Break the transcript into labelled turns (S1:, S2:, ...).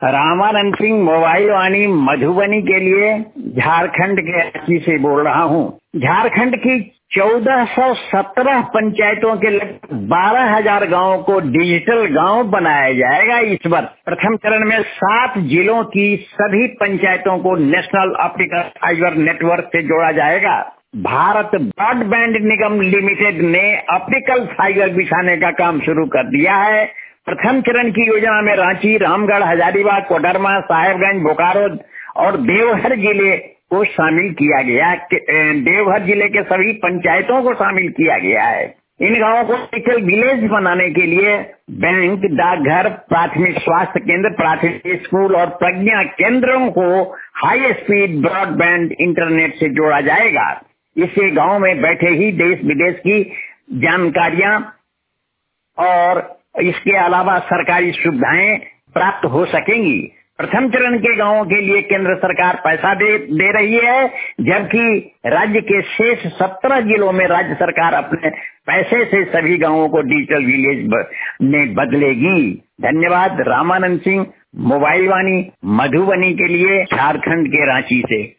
S1: Ramanand Singh mobile Vani Madhubani के लिए झारखंड के रांची से बोल रहा हूँ। झारखंड की 1417 पंचायतों के लगभग 12,000 गांवों को डिजिटल गांव बनाया जाएगा इस वर्ष। प्रथम चरण में 7 जिलों की सभी पंचायतों को नेशनल ऑप्टिकल फाइबर नेटवर्क से जोड़ा जाएगा। भारत ब्रॉडबैंड निगम लिमिटेड ने ऑप्टिकल फाइबर बिछाने का काम शुरू कर दिया है। प्रथम चरण की योजना में रांची, रामगढ़, हजारीबाग, कोडरमा, साहेबगंज, बोकारो और देवघर जिले को शामिल किया गया। देवघर जिले के सभी पंचायतों को शामिल किया गया है। इन गांवों को डिजिटल विलेज बनाने के लिए बैंक, डाकघर, प्राथमिक स्वास्थ्य केंद्र, प्राथमिक स्कूल और प्रज्ञा केंद्रों को हाई स्पीड ब्रॉडबैंड इंटरनेट से जोड़ा जाएगा। इससे गांव में बैठे ही देश विदेश की जानकारियां और इसके अलावा सरकारी सुविधाएं प्राप्त हो सकेंगी। प्रथम चरण के गांवों के लिए केंद्र सरकार पैसा दे रही है, जबकि राज्य के शेष 17 जिलों में राज्य सरकार अपने पैसे से सभी गांवों को डिजिटल विलेज में बदलेगी। धन्यवाद। रामानंद सिंह, मोबाइल वाणी मधुबनी के लिए, झारखंड के रांची से।